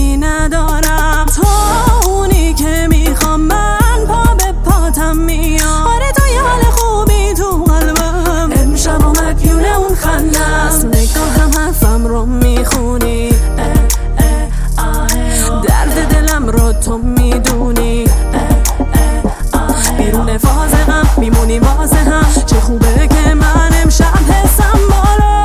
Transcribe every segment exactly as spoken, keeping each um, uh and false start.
دیگری ندارم. تو اونی که میخوام، من پا به پاتم میام. آره تو یه حال خوبی تو قلبم، امشب مدیون اون خندم. نگاهم حرفم رو میخونی، درد دلم رو تو میدونی. بیرون فاز هم میمونی واسه هم، چه خوبه که من امشب حسم بالا.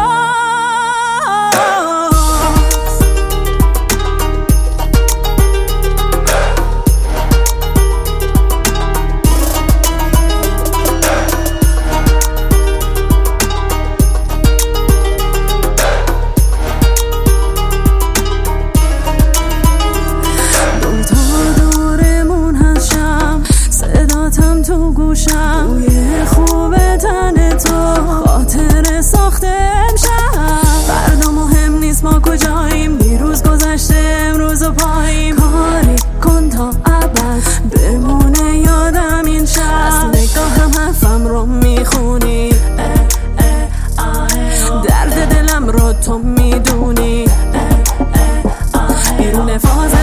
تو گوشم بوی خوب تن تو، خاطر ساخته امشب. فردا مهم نیست ما کجاییم، دیروز گذشته امروز و پاییم. کاری کن تا ابد بمونه یادم این شب. از نگاهم حرفم رو میخونی، درد دلم رو تو میدونی. بیرون فاز